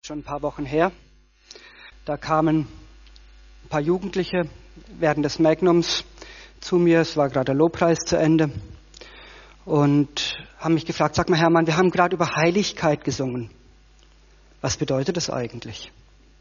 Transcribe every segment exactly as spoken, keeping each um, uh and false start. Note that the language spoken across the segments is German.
schon ein paar Wochen her. Da kamen ein paar Jugendliche während des Magnums zu mir. Es war gerade der Lobpreis zu Ende. Und haben mich gefragt, sag mal Hermann, wir haben gerade über Heiligkeit gesungen. Was bedeutet das eigentlich?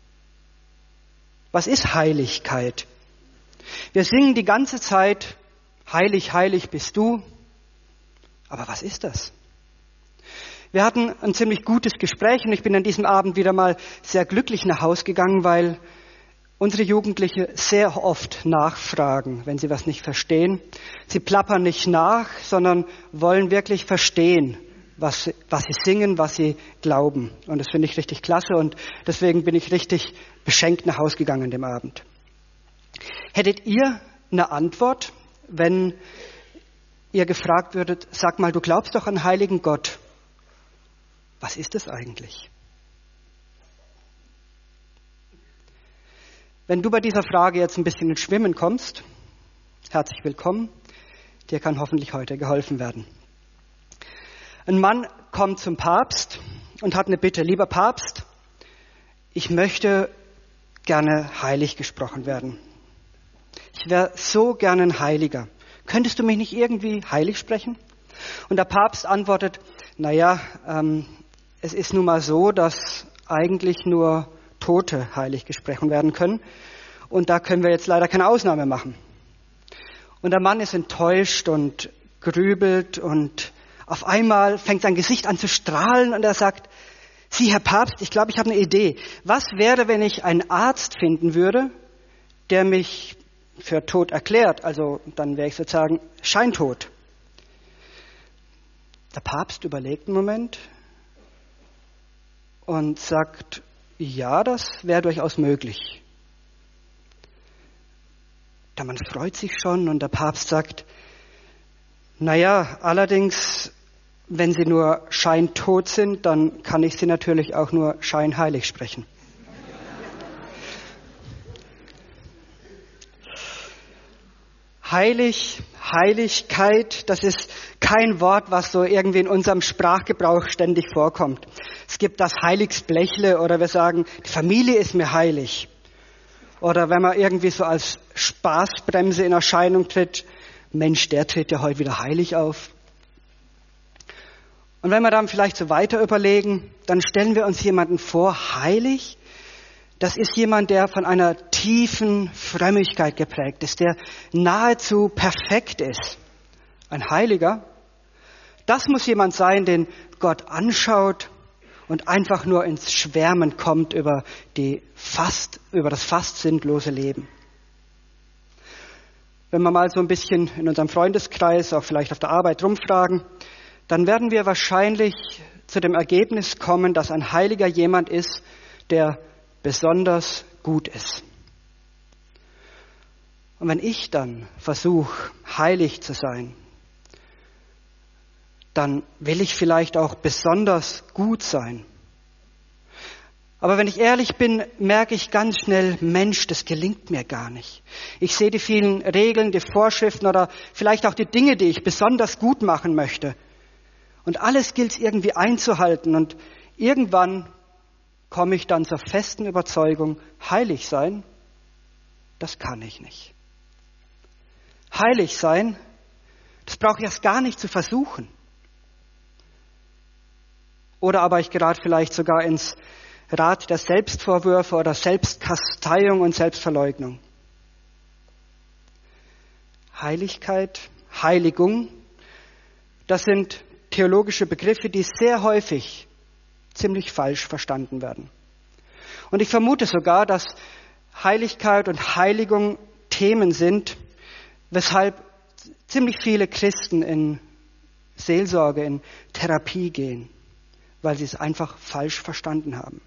Was ist Heiligkeit? Wir singen die ganze Zeit, heilig, heilig bist du. Aber was ist das? Wir hatten ein ziemlich gutes Gespräch und ich bin an diesem Abend wieder mal sehr glücklich nach Hause gegangen, weil unsere Jugendliche sehr oft nachfragen, wenn sie was nicht verstehen. Sie plappern nicht nach, sondern wollen wirklich verstehen, was, was sie singen, was sie glauben. Und das finde ich richtig klasse und deswegen bin ich richtig beschenkt nach Hause gegangen an dem Abend. Hättet ihr eine Antwort, wenn ihr gefragt würdet, sag mal, du glaubst doch an heiligen Gott. Was ist das eigentlich? Wenn du bei dieser Frage jetzt ein bisschen ins Schwimmen kommst, herzlich willkommen, dir kann hoffentlich heute geholfen werden. Ein Mann kommt zum Papst und hat eine Bitte. Lieber Papst, ich möchte gerne heilig gesprochen werden. Ich wäre so gerne ein Heiliger. Könntest du mich nicht irgendwie heilig sprechen? Und der Papst antwortet, naja, ähm, es ist nun mal so, dass eigentlich nur Tote heilig gesprochen werden können. Und da können wir jetzt leider keine Ausnahme machen. Und der Mann ist enttäuscht und grübelt und auf einmal fängt sein Gesicht an zu strahlen und er sagt, Sie, Herr Papst, ich glaube, ich habe eine Idee. Was wäre, wenn ich einen Arzt finden würde, der mich für tot erklärt? Also dann wäre ich sozusagen scheintot. Der Papst überlegt einen Moment und sagt, ja, das wäre durchaus möglich. Der Mann freut sich schon und der Papst sagt, naja, allerdings, wenn Sie nur scheintot sind, dann kann ich Sie natürlich auch nur scheinheilig sprechen. Heilig, Heiligkeit, das ist kein Wort, was so irgendwie in unserem Sprachgebrauch ständig vorkommt. Es gibt das Heiligsblechle oder wir sagen, die Familie ist mir heilig. Oder wenn man irgendwie so als Spaßbremse in Erscheinung tritt, Mensch, der tritt ja heute wieder heilig auf. Und wenn wir dann vielleicht so weiter überlegen, dann stellen wir uns jemanden vor, heilig. Das ist jemand, der von einer tiefen Frömmigkeit geprägt ist, der nahezu perfekt ist. Ein Heiliger, das muss jemand sein, den Gott anschaut und einfach nur ins Schwärmen kommt über die fast, über das fast sinnlose Leben. Wenn wir mal so ein bisschen in unserem Freundeskreis, auch vielleicht auf der Arbeit rumfragen, dann werden wir wahrscheinlich zu dem Ergebnis kommen, dass ein Heiliger jemand ist, der besonders gut ist. Und wenn ich dann versuche, heilig zu sein, dann will ich vielleicht auch besonders gut sein. Aber wenn ich ehrlich bin, merke ich ganz schnell, Mensch, das gelingt mir gar nicht. Ich sehe die vielen Regeln, die Vorschriften oder vielleicht auch die Dinge, die ich besonders gut machen möchte. Und alles gilt es irgendwie einzuhalten. Und irgendwann komme ich dann zur festen Überzeugung, heilig sein, das kann ich nicht. Heilig sein, das brauche ich erst gar nicht zu versuchen. Oder aber ich gerate vielleicht sogar ins Rad der Selbstvorwürfe oder Selbstkasteiung und Selbstverleugnung. Heiligkeit, Heiligung, das sind theologische Begriffe, die sehr häufig ziemlich falsch verstanden werden. Und ich vermute sogar, dass Heiligkeit und Heiligung Themen sind, weshalb ziemlich viele Christen in Seelsorge, in Therapie gehen, weil sie es einfach falsch verstanden haben.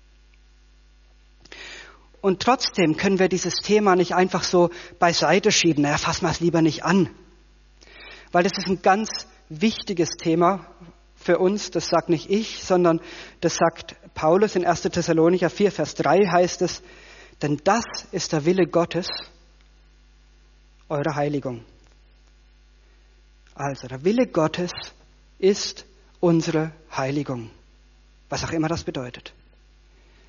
Und trotzdem können wir dieses Thema nicht einfach so beiseite schieben. Naja, fassen wir es lieber nicht an. Weil das ist ein ganz wichtiges Thema für uns. Das sagt nicht ich, sondern das sagt Paulus in erster Thessalonicher vier, Vers drei heißt es, denn das ist der Wille Gottes, eure Heiligung. Also der Wille Gottes ist unsere Heiligung. Was auch immer das bedeutet.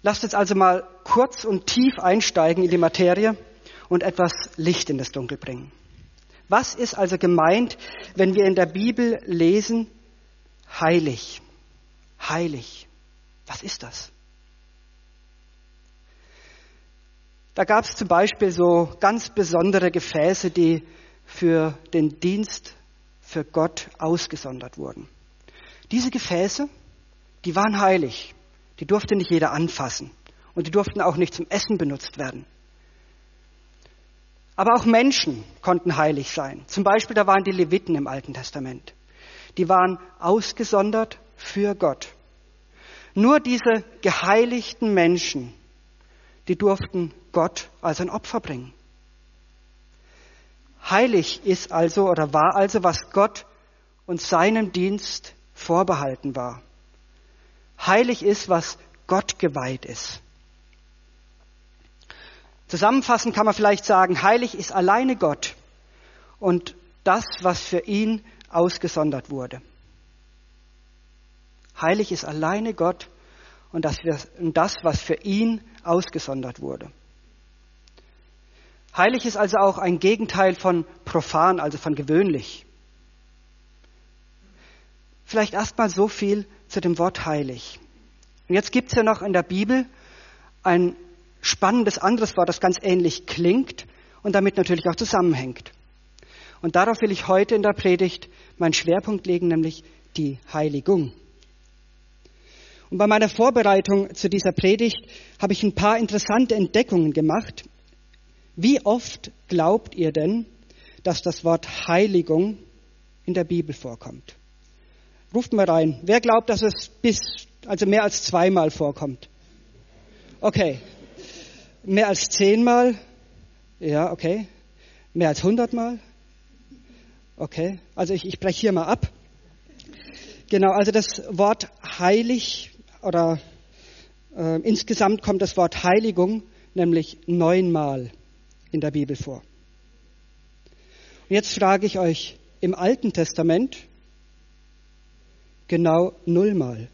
Lasst uns also mal kurz und tief einsteigen in die Materie und etwas Licht in das Dunkel bringen. Was ist also gemeint, wenn wir in der Bibel lesen, heilig? Heilig. Was ist das? Da gab es zum Beispiel so ganz besondere Gefäße, die für den Dienst für Gott ausgesondert wurden. Diese Gefäße, die waren heilig. Die durfte nicht jeder anfassen. Und die durften auch nicht zum Essen benutzt werden. Aber auch Menschen konnten heilig sein. Zum Beispiel, da waren die Leviten im Alten Testament. Die waren ausgesondert für Gott. Nur diese geheiligten Menschen, die durften Gott als ein Opfer bringen. Heilig ist also oder war also, was Gott und seinem Dienst vorbehalten war. Heilig ist, was Gott geweiht ist. Zusammenfassend kann man vielleicht sagen, heilig ist alleine Gott und das, was für ihn ausgesondert wurde. Heilig ist alleine Gott und das, was für ihn ausgesondert wurde. Heilig ist also auch ein Gegenteil von profan, also von gewöhnlich. Vielleicht erstmal so viel zu dem Wort heilig. Und jetzt gibt es ja noch in der Bibel ein spannendes anderes Wort, das ganz ähnlich klingt und damit natürlich auch zusammenhängt. Und darauf will ich heute in der Predigt meinen Schwerpunkt legen, nämlich die Heiligung. Und bei meiner Vorbereitung zu dieser Predigt habe ich ein paar interessante Entdeckungen gemacht. Wie oft glaubt ihr denn, dass das Wort Heiligung in der Bibel vorkommt? Ruft mal rein. Wer glaubt, dass es bis, also mehr als zweimal vorkommt? Okay. Mehr als zehnmal? Ja, okay. Mehr als hundertmal? Okay. Also ich, ich breche hier mal ab. Genau, also das Wort heilig oder äh, insgesamt kommt das Wort Heiligung nämlich neunmal in der Bibel vor. Und jetzt frage ich euch, im Alten Testament genau nullmal.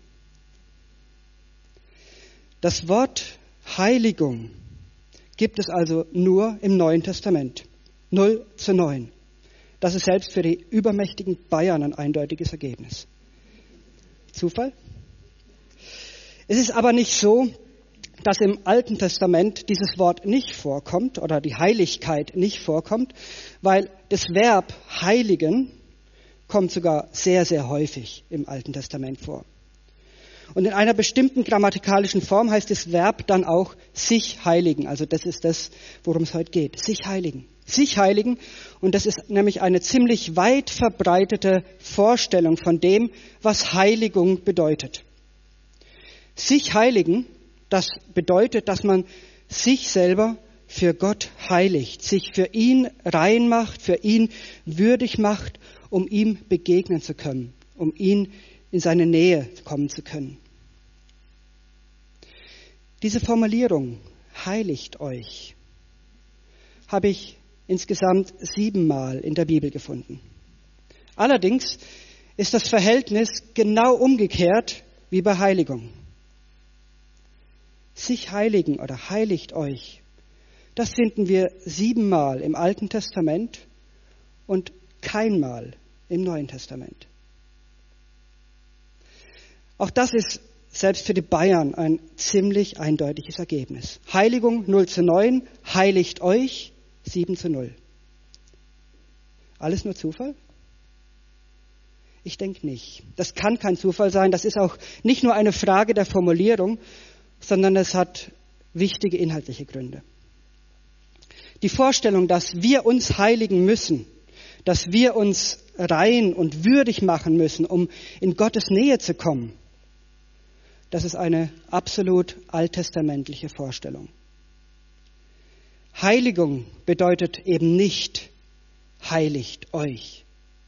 Das Wort Heiligung gibt es also nur im Neuen Testament. Null zu neun. Das ist selbst für die übermächtigen Bayern ein eindeutiges Ergebnis. Zufall? Es ist aber nicht so, dass im Alten Testament dieses Wort nicht vorkommt oder die Heiligkeit nicht vorkommt, weil das Verb heiligen kommt sogar sehr, sehr häufig im Alten Testament vor. Und in einer bestimmten grammatikalischen Form heißt das Verb dann auch sich heiligen. Also das ist das, worum es heute geht. Sich heiligen. Sich heiligen. Und das ist nämlich eine ziemlich weit verbreitete Vorstellung von dem, was Heiligung bedeutet. Sich heiligen, das bedeutet, dass man sich selber für Gott heiligt, sich für ihn rein macht, für ihn würdig macht, um ihm begegnen zu können, um ihn in seine Nähe kommen zu können. Diese Formulierung, heiligt euch, habe ich insgesamt siebenmal in der Bibel gefunden. Allerdings ist das Verhältnis genau umgekehrt wie bei Heiligung. Sich heiligen oder heiligt euch, das finden wir siebenmal im Alten Testament und keinmal im Neuen Testament. Auch das ist selbst für die Bayern ein ziemlich eindeutiges Ergebnis. Heiligung null zu neun, heiligt euch sieben zu null. Alles nur Zufall? Ich denke nicht. Das kann kein Zufall sein. Das ist auch nicht nur eine Frage der Formulierung, sondern es hat wichtige inhaltliche Gründe. Die Vorstellung, dass wir uns heiligen müssen, dass wir uns rein und würdig machen müssen, um in Gottes Nähe zu kommen, das ist eine absolut alttestamentliche Vorstellung. Heiligung bedeutet eben nicht, heiligt euch.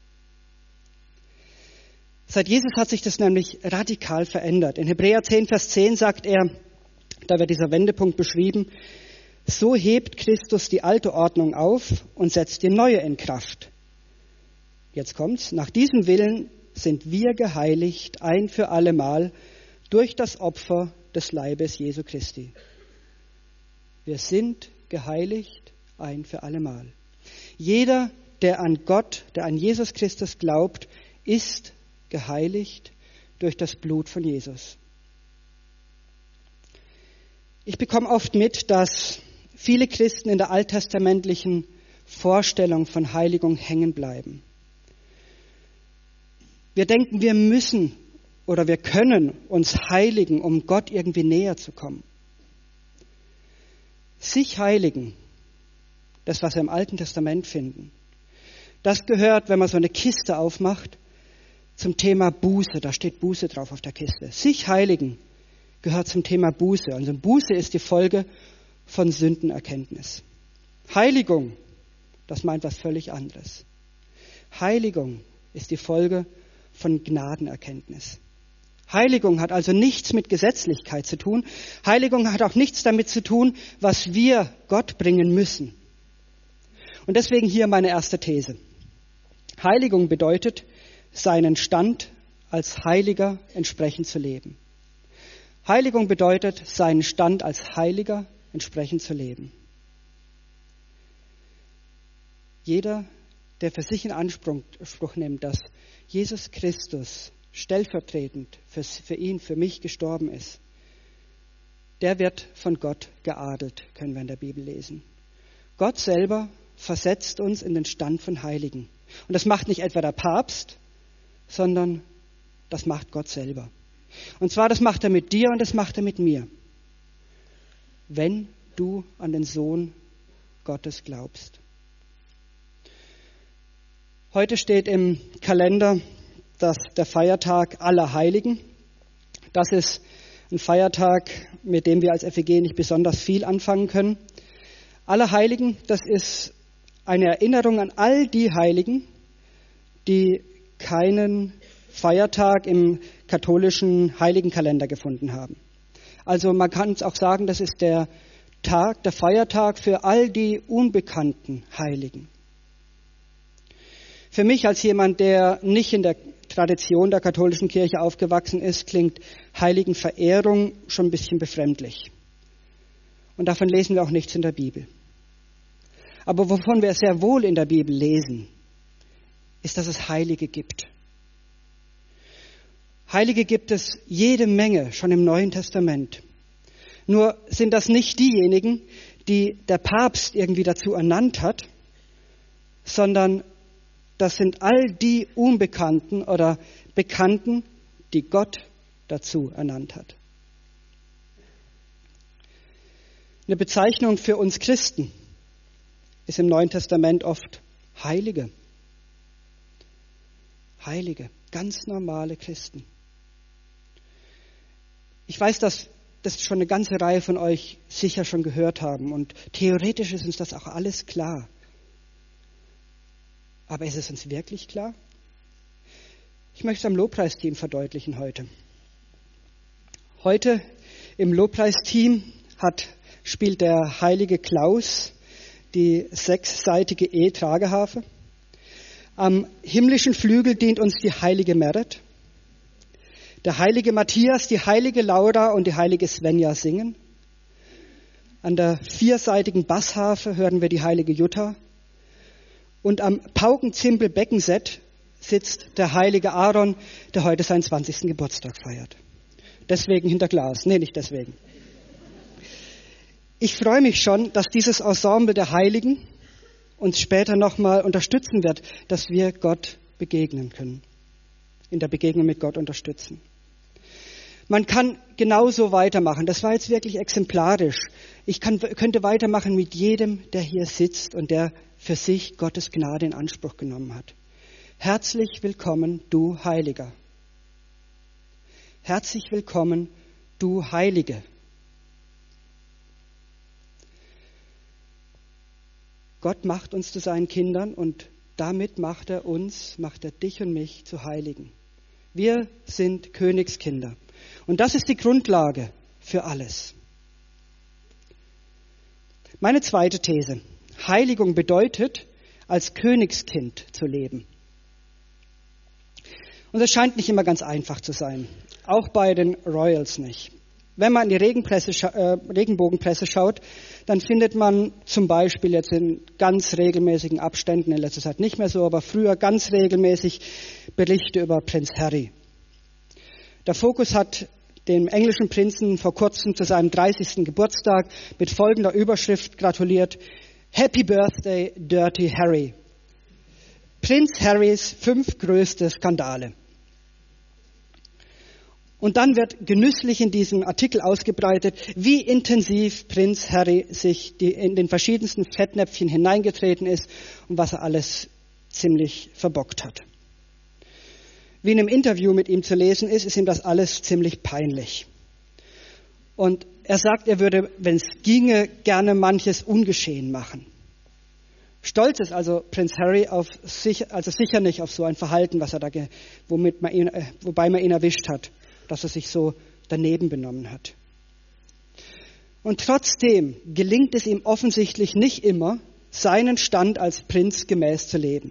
Seit Jesus hat sich das nämlich radikal verändert. In Hebräer zehn, Vers zehn sagt er, da wird dieser Wendepunkt beschrieben, so hebt Christus die alte Ordnung auf und setzt die neue in Kraft. Jetzt kommt's. Nach diesem Willen sind wir geheiligt ein für allemal durch das Opfer des Leibes Jesu Christi. Wir sind geheiligt ein für allemal. Jeder, der an Gott, der an Jesus Christus glaubt, ist geheiligt durch das Blut von Jesus. Ich bekomme oft mit, dass viele Christen in der alttestamentlichen Vorstellung von Heiligung hängen bleiben. Wir denken, wir müssen oder wir können uns heiligen, um Gott irgendwie näher zu kommen. Sich heiligen, das, was wir im Alten Testament finden, das gehört, wenn man so eine Kiste aufmacht, zum Thema Buße. Da steht Buße drauf auf der Kiste. Sich heiligen gehört zum Thema Buße. Also Buße ist die Folge von Sündenerkenntnis. Heiligung, das meint was völlig anderes. Heiligung ist die Folge von Gnadenerkenntnis. Heiligung hat also nichts mit Gesetzlichkeit zu tun. Heiligung hat auch nichts damit zu tun, was wir Gott bringen müssen. Und deswegen hier meine erste These. Heiligung bedeutet, seinen Stand als Heiliger entsprechend zu leben. Heiligung bedeutet, seinen Stand als Heiliger entsprechend zu leben. Jeder, der für sich in Anspruch nimmt, dass Jesus Christus stellvertretend für, für ihn, für mich gestorben ist, der wird von Gott geadelt, können wir in der Bibel lesen. Gott selber versetzt uns in den Stand von Heiligen. Und das macht nicht etwa der Papst, sondern das macht Gott selber. Und zwar, das macht er mit dir und das macht er mit mir. Wenn du an den Sohn Gottes glaubst. Heute steht im Kalender dass der Feiertag aller Heiligen. Das ist ein Feiertag, mit dem wir als F E G nicht besonders viel anfangen können. Aller Heiligen, das ist eine Erinnerung an all die Heiligen, die keinen Feiertag im katholischen Heiligenkalender gefunden haben. Also man kann es auch sagen, das ist der Tag, der Feiertag für all die unbekannten Heiligen. Für mich als jemand, der nicht in der Tradition der katholischen Kirche aufgewachsen ist, klingt Heiligenverehrung schon ein bisschen befremdlich. Und davon lesen wir auch nichts in der Bibel. Aber wovon wir sehr wohl in der Bibel lesen, ist, dass es Heilige gibt. Heilige gibt es jede Menge, schon im Neuen Testament. Nur sind das nicht diejenigen, die der Papst irgendwie dazu ernannt hat, sondern das sind all die Unbekannten oder Bekannten, die Gott dazu ernannt hat. Eine Bezeichnung für uns Christen ist im Neuen Testament oft Heilige. Heilige, ganz normale Christen. Ich weiß, dass das schon eine ganze Reihe von euch sicher schon gehört haben und theoretisch ist uns das auch alles klar. Aber ist es uns wirklich klar? Ich möchte es am Lobpreisteam verdeutlichen heute. Heute im Lobpreisteam hat, spielt der heilige Klaus die sechsseitige E-Trageharfe. Am himmlischen Flügel dient uns die heilige Merit. Der heilige Matthias, die heilige Laura und die heilige Svenja singen. An der vierseitigen Bassharfe hören wir die heilige Jutta. Und am Paukenzimbel-Beckenset sitzt der heilige Aaron, der heute seinen zwanzigsten Geburtstag feiert. Deswegen hinter Glas. Nee, nicht deswegen. Ich freue mich schon, dass dieses Ensemble der Heiligen uns später nochmal unterstützen wird, dass wir Gott begegnen können. In der Begegnung mit Gott unterstützen. Man kann genauso weitermachen. Das war jetzt wirklich exemplarisch. Ich kann, könnte weitermachen mit jedem, der hier sitzt und der für sich Gottes Gnade in Anspruch genommen hat. Herzlich willkommen, du Heiliger. Herzlich willkommen, du Heilige. Gott macht uns zu seinen Kindern und damit macht er uns, macht er dich und mich zu Heiligen. Wir sind Königskinder. Und das ist die Grundlage für alles. Meine zweite These. Heiligung bedeutet, als Königskind zu leben. Und es scheint nicht immer ganz einfach zu sein. Auch bei den Royals nicht. Wenn man in die Regenpresse, äh, Regenbogenpresse schaut, dann findet man zum Beispiel jetzt in ganz regelmäßigen Abständen, in letzter Zeit nicht mehr so, aber früher ganz regelmäßig Berichte über Prinz Harry. Der Fokus hat dem englischen Prinzen vor kurzem zu seinem dreißigsten Geburtstag mit folgender Überschrift gratuliert: Happy Birthday, Dirty Harry. Prinz Harrys fünf größte Skandale. Und dann wird genüsslich in diesem Artikel ausgebreitet, wie intensiv Prinz Harry sich die, in den verschiedensten Fettnäpfchen hineingetreten ist und was er alles ziemlich verbockt hat. Wie in einem Interview mit ihm zu lesen ist, ist ihm das alles ziemlich peinlich. Und er sagt, er würde, wenn es ginge, gerne manches ungeschehen machen. Stolz ist also Prinz Harry auf sich, also sicher nicht auf so ein Verhalten, was er da, womit man ihn, äh, wobei man ihn erwischt hat, dass er sich so daneben benommen hat. Und trotzdem gelingt es ihm offensichtlich nicht immer, seinen Stand als Prinz gemäß zu leben.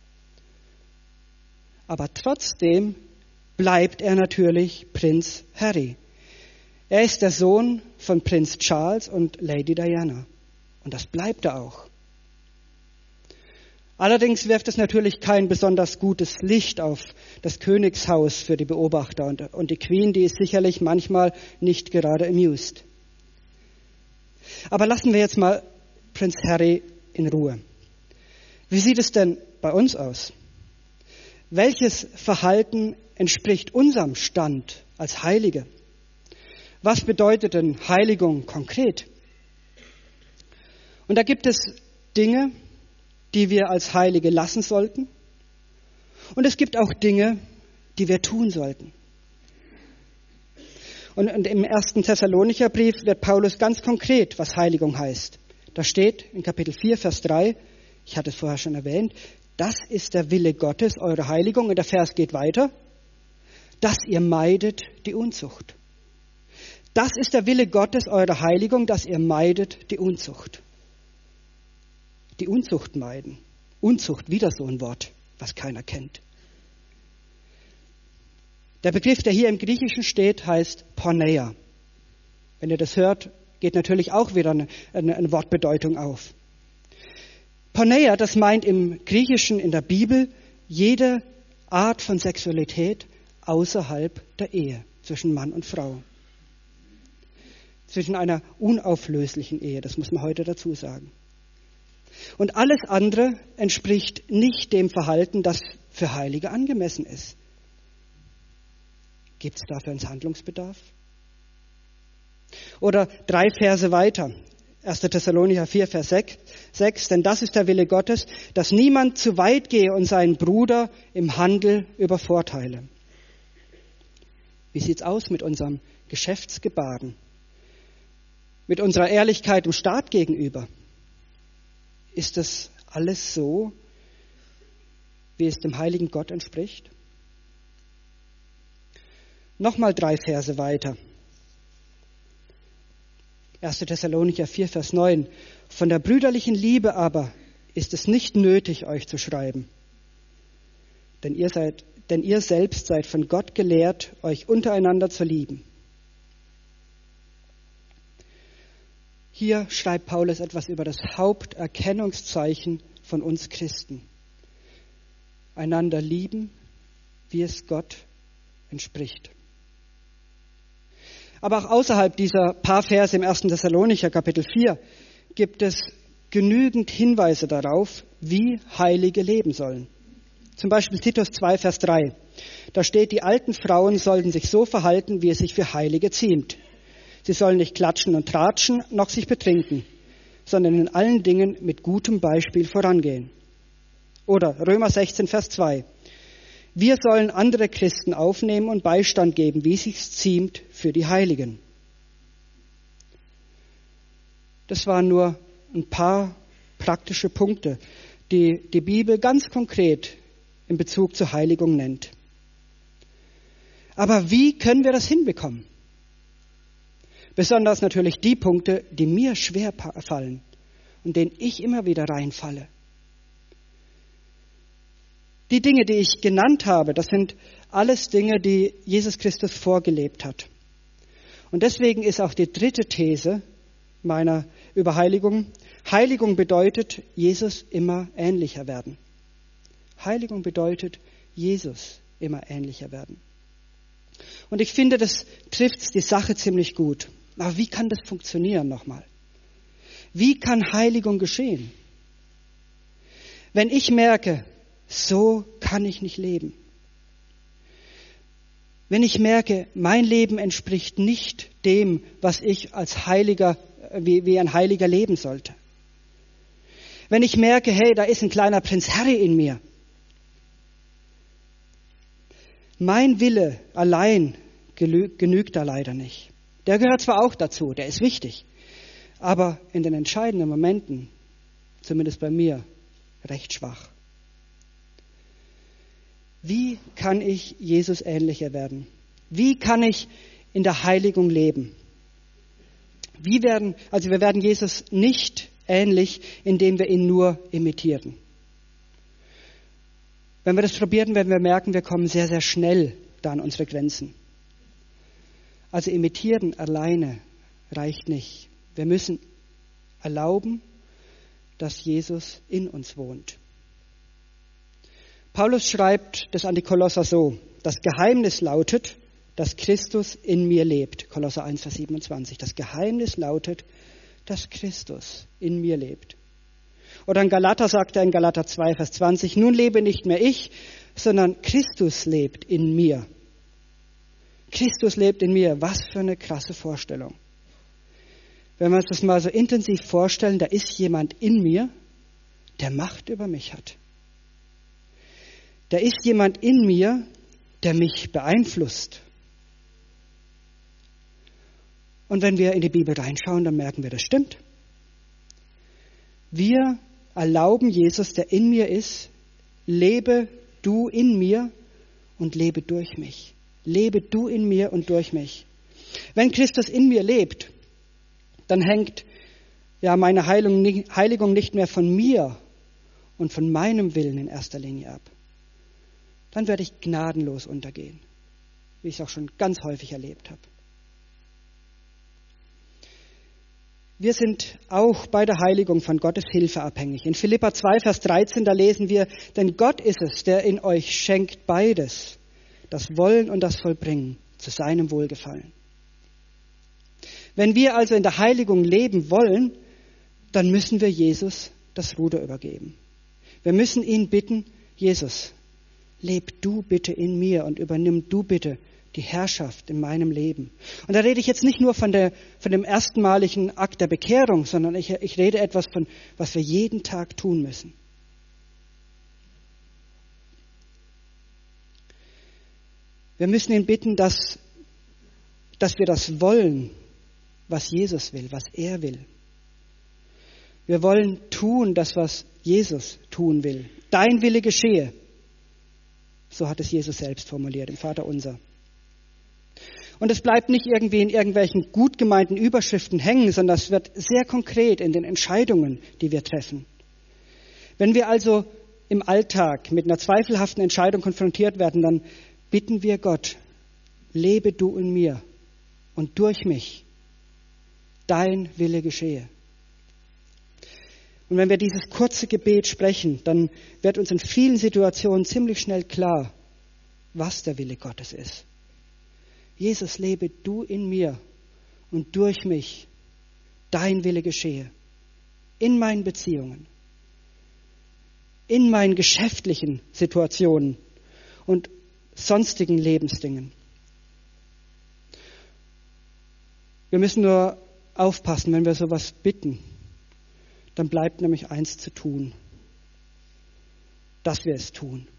Aber trotzdem bleibt er natürlich Prinz Harry. Er ist der Sohn von Prinz Charles und Lady Diana. Und das bleibt er auch. Allerdings wirft es natürlich kein besonders gutes Licht auf das Königshaus für die Beobachter. Und, und die Queen, die ist sicherlich manchmal nicht gerade amused. Aber lassen wir jetzt mal Prinz Harry in Ruhe. Wie sieht es denn bei uns aus? Welches Verhalten entspricht unserem Stand als Heilige? Was bedeutet denn Heiligung konkret? Und da gibt es Dinge, die wir als Heilige lassen sollten. Und es gibt auch Dinge, die wir tun sollten. Und, und im ersten Thessalonicher Brief wird Paulus ganz konkret, was Heiligung heißt. Da steht in Kapitel vier, Vers drei, ich hatte es vorher schon erwähnt, das ist der Wille Gottes, eure Heiligung. Und der Vers geht weiter, dass ihr meidet die Unzucht. Das ist der Wille Gottes, eure Heiligung, dass ihr meidet die Unzucht. Die Unzucht meiden. Unzucht, wieder so ein Wort, was keiner kennt. Der Begriff, der hier im Griechischen steht, heißt Porneia. Wenn ihr das hört, geht natürlich auch wieder eine, eine, eine Wortbedeutung auf. Porneia, das meint im Griechischen, in der Bibel, jede Art von Sexualität außerhalb der Ehe, zwischen Mann und Frau. Zwischen einer unauflöslichen Ehe, das muss man heute dazu sagen. Und alles andere entspricht nicht dem Verhalten, das für Heilige angemessen ist. Gibt es dafür einen Handlungsbedarf? Oder drei Verse weiter. erster Thessalonicher vier, Vers sechs. Denn das ist der Wille Gottes, dass niemand zu weit gehe und seinen Bruder im Handel übervorteile. Wie sieht's aus mit unserem Geschäftsgebaren? Mit unserer Ehrlichkeit dem Staat gegenüber? Ist das alles so, wie es dem heiligen Gott entspricht? Nochmal drei Verse weiter. erster Thessalonicher vier, Vers neun. Von der brüderlichen Liebe aber ist es nicht nötig, euch zu schreiben. Denn ihr seid, denn ihr selbst seid von Gott gelehrt, euch untereinander zu lieben. Hier schreibt Paulus etwas über das Haupterkennungszeichen von uns Christen. Einander lieben, wie es Gott entspricht. Aber auch außerhalb dieser paar Verse im ersten Thessalonicher Kapitel vier gibt es genügend Hinweise darauf, wie Heilige leben sollen. Zum Beispiel Titus zwei, Vers drei. Da steht, die alten Frauen sollten sich so verhalten, wie es sich für Heilige ziemt. Sie sollen nicht klatschen und tratschen, noch sich betrinken, sondern in allen Dingen mit gutem Beispiel vorangehen. Oder Römer sechzehn, Vers zwei. Wir sollen andere Christen aufnehmen und Beistand geben, wie es sich ziemt für die Heiligen. Das waren nur ein paar praktische Punkte, die die Bibel ganz konkret in Bezug zur Heiligung nennt. Aber wie können wir das hinbekommen? Besonders natürlich die Punkte, die mir schwer fallen und denen ich immer wieder reinfalle. Die Dinge, die ich genannt habe, das sind alles Dinge, die Jesus Christus vorgelebt hat. Und deswegen ist auch die dritte These meiner über Heiligung, Heiligung bedeutet, Jesus immer ähnlicher werden. Heiligung bedeutet, Jesus immer ähnlicher werden. Und ich finde, das trifft die Sache ziemlich gut. Aber wie kann das funktionieren nochmal? Wie kann Heiligung geschehen? Wenn ich merke, so kann ich nicht leben. Wenn ich merke, mein Leben entspricht nicht dem, was ich als Heiliger, wie, wie ein Heiliger leben sollte. Wenn ich merke, hey, da ist ein kleiner Prinz Harry in mir. Mein Wille allein genügt da leider nicht. Der gehört zwar auch dazu, der ist wichtig, aber in den entscheidenden Momenten, zumindest bei mir, recht schwach. Wie kann ich Jesus ähnlicher werden? Wie kann ich in der Heiligung leben? Wie werden, also wir werden Jesus nicht ähnlich, indem wir ihn nur imitieren. Wenn wir das probieren, werden wir merken, wir kommen sehr, sehr schnell da an unsere Grenzen. Also imitieren alleine reicht nicht. Wir müssen erlauben, dass Jesus in uns wohnt. Paulus schreibt das an die Kolosser so: Das Geheimnis lautet, dass Christus in mir lebt. Kolosser eins, Vers siebenundzwanzig. Das Geheimnis lautet, dass Christus in mir lebt. Oder in Galater sagt er in Galater zwei, Vers zwanzig, nun lebe nicht mehr ich, sondern Christus lebt in mir. Christus lebt in mir. Was für eine krasse Vorstellung. Wenn wir uns das mal so intensiv vorstellen, da ist jemand in mir, der Macht über mich hat. Da ist jemand in mir, der mich beeinflusst. Und wenn wir in die Bibel reinschauen, dann merken wir, das stimmt. Wir erlauben Jesus, der in mir ist, lebe du in mir und lebe durch mich. Lebe du in mir und durch mich. Wenn Christus in mir lebt, dann hängt ja meine Heiligung nicht mehr von mir und von meinem Willen in erster Linie ab. Dann werde ich gnadenlos untergehen, wie ich es auch schon ganz häufig erlebt habe. Wir sind auch bei der Heiligung von Gottes Hilfe abhängig. In Philipper zwei, Vers dreizehn, da lesen wir, denn Gott ist es, der in euch schenkt beides, das Wollen und das Vollbringen, zu seinem Wohlgefallen. Wenn wir also in der Heiligung leben wollen, dann müssen wir Jesus das Ruder übergeben. Wir müssen ihn bitten, Jesus, leb du bitte in mir und übernimm du bitte die Herrschaft in meinem Leben. Und da rede ich jetzt nicht nur von, der, von dem erstmaligen Akt der Bekehrung, sondern ich, ich rede etwas von, was wir jeden Tag tun müssen. Wir müssen ihn bitten, dass, dass wir das wollen, was Jesus will, was er will. Wir wollen tun, das, was Jesus tun will. Dein Wille geschehe. So hat es Jesus selbst formuliert im Vaterunser. Und es bleibt nicht irgendwie in irgendwelchen gut gemeinten Überschriften hängen, sondern es wird sehr konkret in den Entscheidungen, die wir treffen. Wenn wir also im Alltag mit einer zweifelhaften Entscheidung konfrontiert werden, dann bitten wir Gott, lebe du in mir und durch mich, dein Wille geschehe. Und wenn wir dieses kurze Gebet sprechen, dann wird uns in vielen Situationen ziemlich schnell klar, was der Wille Gottes ist. Jesus, lebe du in mir und durch mich, dein Wille geschehe. In meinen Beziehungen, in meinen geschäftlichen Situationen und sonstigen Lebensdingen. Wir müssen nur aufpassen, wenn wir sowas bitten, dann bleibt nämlich eins zu tun, dass wir es tun.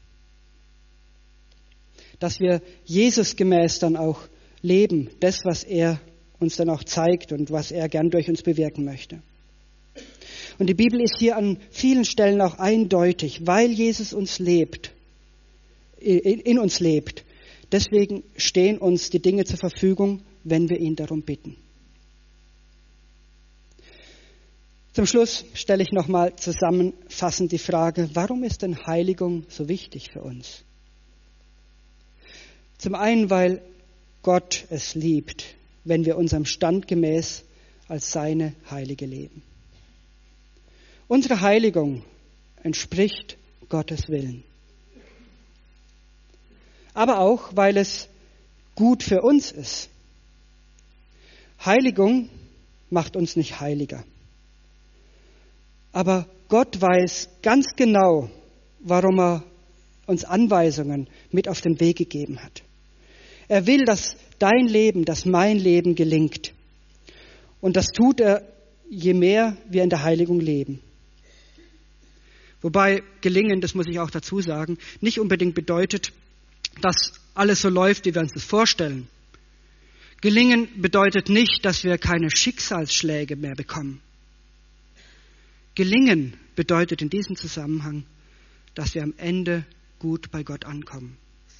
Dass wir Jesus gemäß dann auch leben, das, was er uns dann auch zeigt und was er gern durch uns bewirken möchte. Und die Bibel ist hier an vielen Stellen auch eindeutig, weil Jesus uns lebt, in uns lebt. Deswegen stehen uns die Dinge zur Verfügung, wenn wir ihn darum bitten. Zum Schluss stelle ich nochmal zusammenfassend die Frage, warum ist denn Heiligung so wichtig für uns? Zum einen, weil Gott es liebt, wenn wir unserem Stand gemäß als seine Heilige leben. Unsere Heiligung entspricht Gottes Willen. Aber auch, weil es gut für uns ist. Heiligung macht uns nicht heiliger. Aber Gott weiß ganz genau, warum er uns Anweisungen mit auf den Weg gegeben hat. Er will, dass dein Leben, dass mein Leben gelingt. Und das tut er, je mehr wir in der Heiligung leben. Wobei gelingen, das muss ich auch dazu sagen, nicht unbedingt bedeutet, dass alles so läuft, wie wir uns das vorstellen. Gelingen bedeutet nicht, dass wir keine Schicksalsschläge mehr bekommen. Gelingen bedeutet in diesem Zusammenhang, dass wir am Ende gut bei Gott ankommen.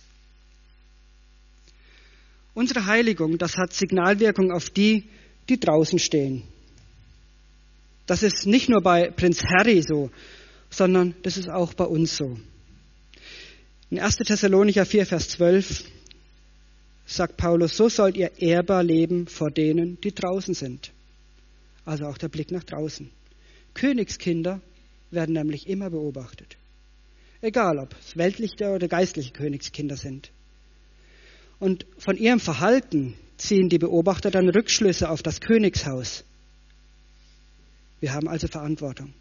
Unsere Heiligung, das hat Signalwirkung auf die, die draußen stehen. Das ist nicht nur bei Prinz Harry so, sondern das ist auch bei uns so. In erster Thessalonicher vier, Vers zwölf sagt Paulus, so sollt ihr ehrbar leben vor denen, die draußen sind. Also auch der Blick nach draußen. Königskinder werden nämlich immer beobachtet. Egal, ob es weltliche oder geistliche Königskinder sind. Und von ihrem Verhalten ziehen die Beobachter dann Rückschlüsse auf das Königshaus. Wir haben also Verantwortung.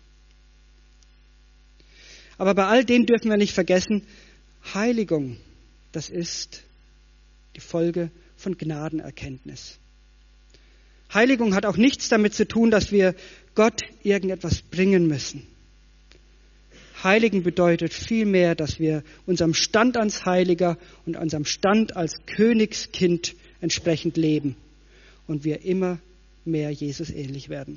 Aber bei all dem dürfen wir nicht vergessen, Heiligung, das ist die Folge von Gnadenerkenntnis. Heiligung hat auch nichts damit zu tun, dass wir Gott irgendetwas bringen müssen. Heiligen bedeutet vielmehr, dass wir unserem Stand als Heiliger und unserem Stand als Königskind entsprechend leben und wir immer mehr Jesus ähnlich werden.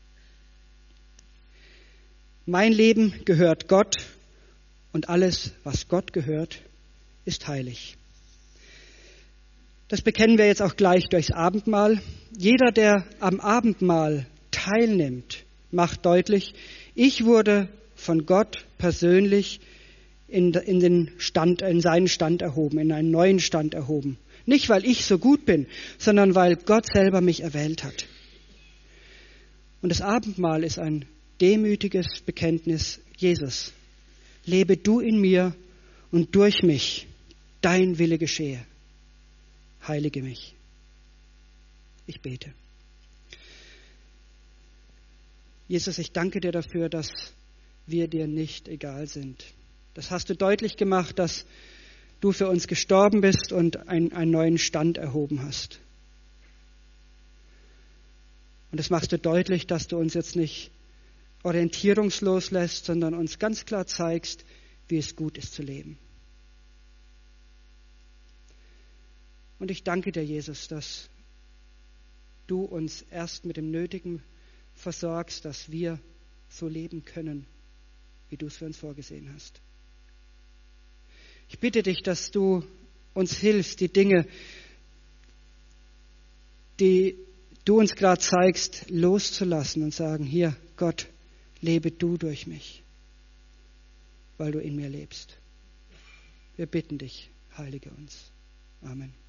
Mein Leben gehört Gott und alles, was Gott gehört, ist heilig. Das bekennen wir jetzt auch gleich durchs Abendmahl. Jeder, der am Abendmahl teilnimmt, macht deutlich, ich wurde von Gott persönlich in, in, den Stand, in seinen Stand erhoben, in einen neuen Stand erhoben. Nicht, weil ich so gut bin, sondern weil Gott selber mich erwählt hat. Und das Abendmahl ist ein demütiges Bekenntnis, Jesus, lebe du in mir und durch mich dein Wille geschehe. Heilige mich. Ich bete. Jesus, ich danke dir dafür, dass wir dir nicht egal sind. Das hast du deutlich gemacht, dass du für uns gestorben bist und ein, einen neuen Stand erhoben hast. Und das machst du deutlich, dass du uns jetzt nicht orientierungslos lässt, sondern uns ganz klar zeigst, wie es gut ist zu leben. Und ich danke dir, Jesus, dass du uns erst mit dem Nötigen versorgst, dass wir so leben können, wie du es für uns vorgesehen hast. Ich bitte dich, dass du uns hilfst, die Dinge, die du uns gerade zeigst, loszulassen und sagen, hier, Gott, lebe du durch mich, weil du in mir lebst. Wir bitten dich, heilige uns. Amen.